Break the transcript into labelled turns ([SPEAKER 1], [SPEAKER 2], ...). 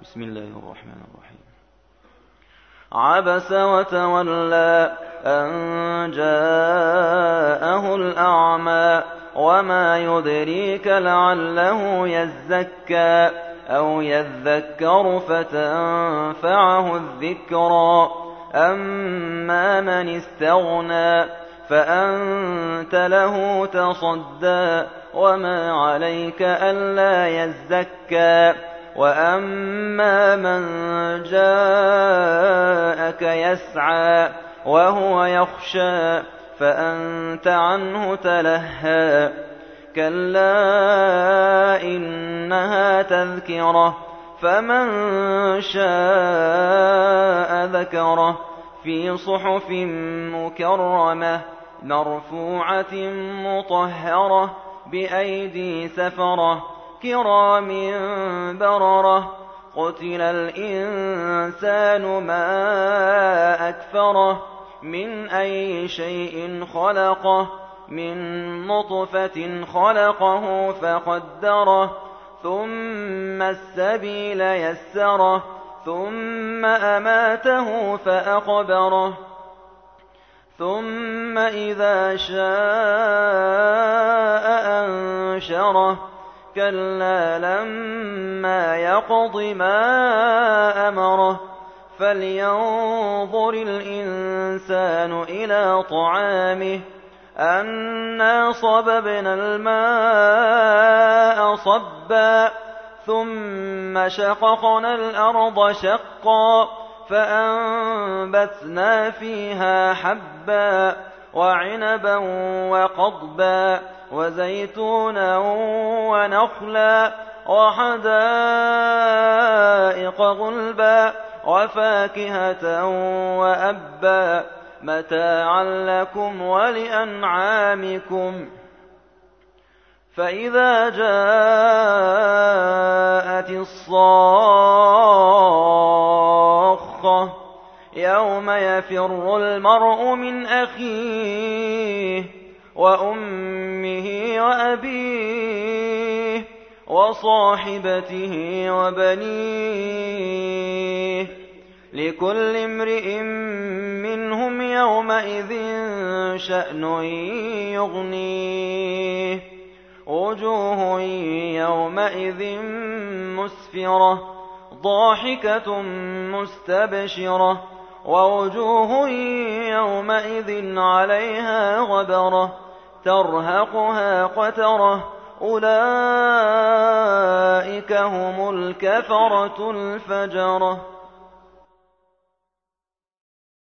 [SPEAKER 1] بسم الله الرحمن الرحيم. عبس وتولى أن جاءه الأعمى وما يدريك لعله يزكى أو يذكر فتنفعه الذكرى. أما من استغنى فأنت له تصدى وما عليك ألا يزكى. وأما من جاءك يسعى وهو يخشى فأنت عنه تلهى. كلا إنها تذكرة فمن شاء ذكره في صحف مكرمة مرفوعة مطهرة بأيدي سفرة كرام بررة. قتل الإنسان ما أكفره من أي شيء خلقه من نطفة خلقه فقدره ثم السبيل يسره ثم أماته فأقبره ثم إذا شاء أنشره. كلا لما يقض ما أمره فلينظر الإنسان إلى طعامه أنا صببنا الماء صبا ثم شققنا الأرض شقا فأنبتنا فيها حبا وعنبا وقضبا وزيتونا ونخلا وحدائق غلبا وفاكهة وأبا متاعا لكم ولأنعامكم. فإذا جاءت الصاخة يوم يفر المرء من أخيه وأمه وأبيه وصاحبته وبنيه لكل امرئ منهم يومئذ شأن يغنيه. وجوه يومئذ مسفرة ضاحكة مستبشرة ووجوه يومئذ عليها غبرة ترهقها قترة أولئك هم الكفرة الفجرة.